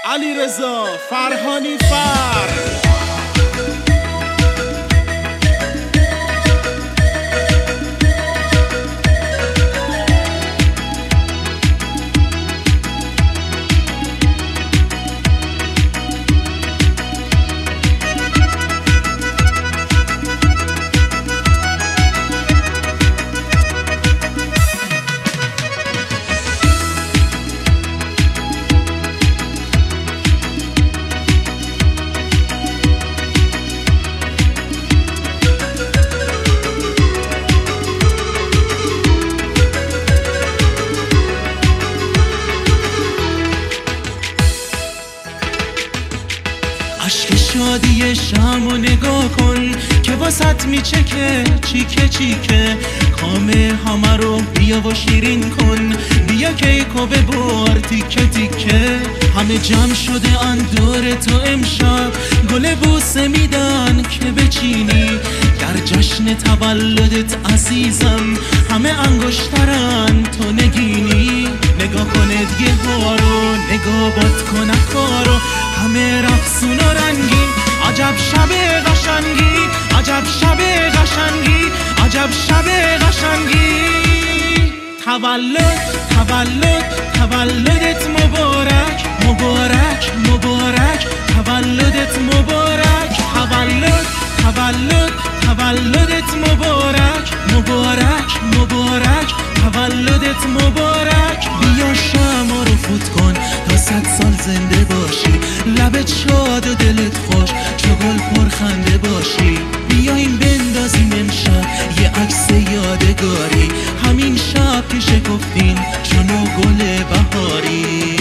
علیرضا فرهانی فر. عشق شادی شمو نگاه کن که واسط میچکه چیکه چیکه، کام همه رو بیا و شیرین کن، بیا کیکو ببر تیکه تیکه. همه جمع شده ان دور تو امشب، گل بوسه میدن که بچینی در جشن تولدت عزیزم. همه انگشترن تو نگینی، نگاه کن دیگه ها رو، نگاه باد کن کارو، همه رقصون و رنگین. عجب شب قشنگی، عجب شب قشنگی، عجب شب قشنگی. تولد تولد تولدت مبارک، مبارک مبارک تولدت مبارک. تولد تولد تولدت مبارک، مبارک مبارک تولدت مبارک. بیا شمع رو فوت کن تا 100 سال زنده باشی، لبت شاد و دلت خوش، چو گل پرخنده باشی. بیاین بندازیم امشب یه عکس یادگاری، همین شب که شکفتین چونو گل بهاری.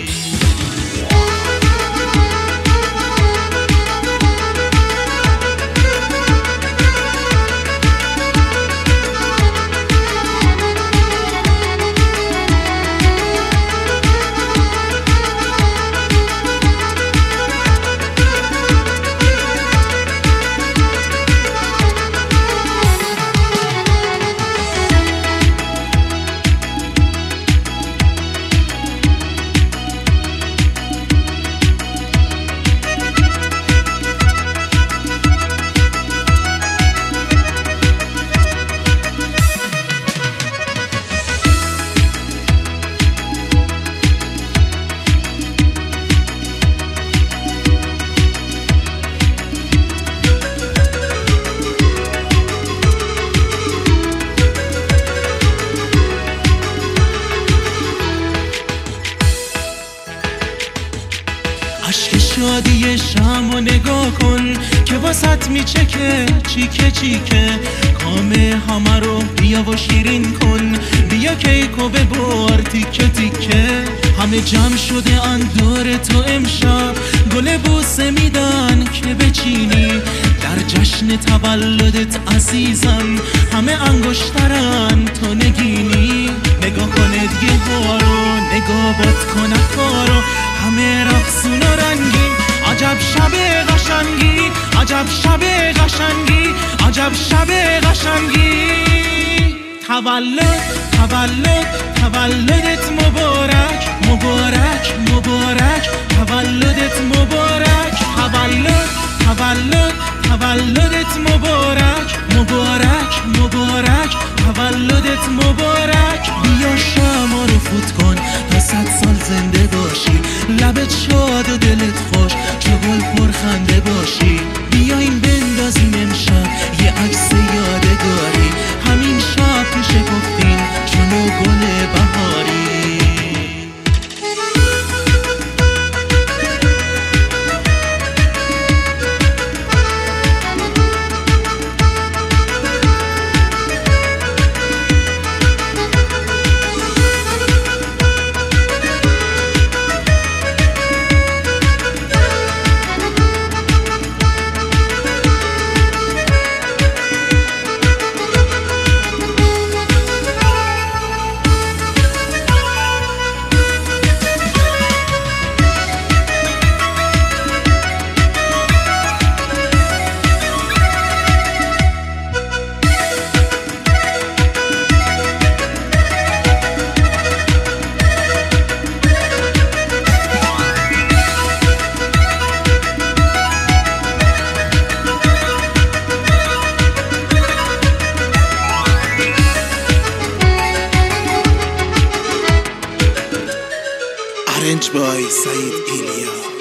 عشق شادی شمو نگاه کن که واسط میچکه چیکه چیکه، کام همه رو بیا و شیرین کن، بیا کیکو ببر تیکه تیکه. همه جمع شده ان دور تو امشب، گل بوسه میدن که بچینی در جشن تولدت عزیزم. همه انگشترن تو نگینی، نگاه کن دیگه ها رو، نگاه باد کن کارو، همه رقصون و رنگین. عجب شب قشنگی، عجب شب قشنگی، عجب شب قشنگی. تولد تولد تولدت مبارک، مبارک مبارک تولدت مبارک. تولد تولد تولدت مبارک، مبارک مبارک تولدت مبارک. بیا شمع رو فوت کن تا 100 سال زنده باشی، لبت شاد و دلت خوش، چو گل پرخنده باشی. بیاین بندازیم امشب یه عکس یادگاری، همین شب که شکفتین چونو گل بهاری. چالش بای سعید ایلیا.